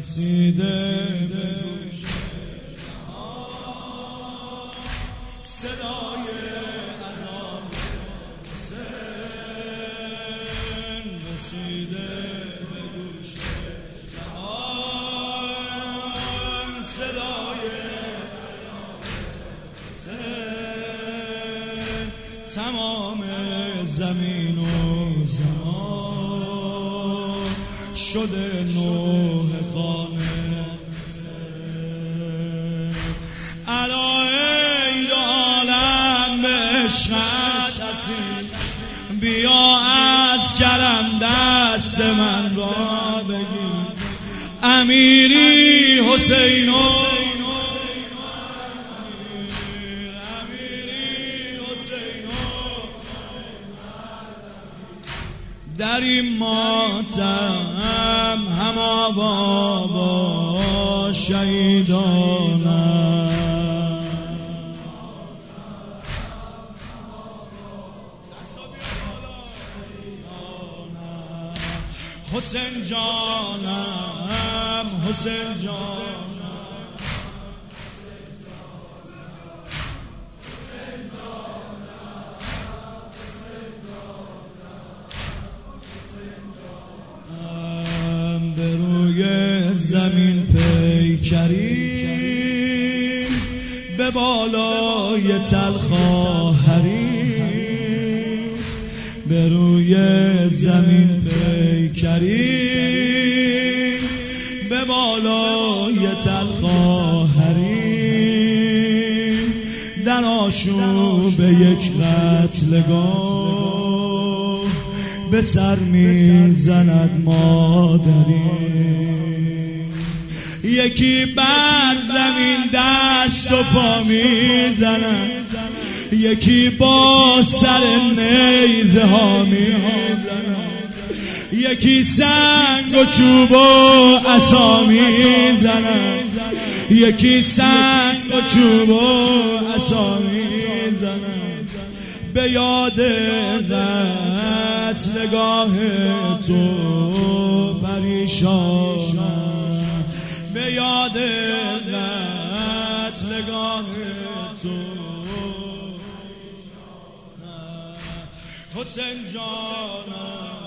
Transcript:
رسیده به گوش صدای اذان حسین، رسیده به گوش جهان صدای حسین. تمام زمین و زمان شده نوح خانه علای عالم به عشقت رسید. بیا از کرم دست من را بگیر امیری حسین و در این ماتم هم آوا با شهیدانم. حسین جانم، حسین جانم، به روی زمین پیکریم به بالای تلخاهریم. به روی زمین پیکریم به بالای تلخاهریم. در آشوب یک قتلگاه به سر میزند مادری. یکی بر زمین دست و پا میزند، یکی با سر نیزه ها میزند، یکی سنگ و چوب و عصا میزند، یکی سنگ و چوب و عصا میزند. به یاد قتلگاه تو پریشانم، به یاد قتلگاه تو حسین جانم.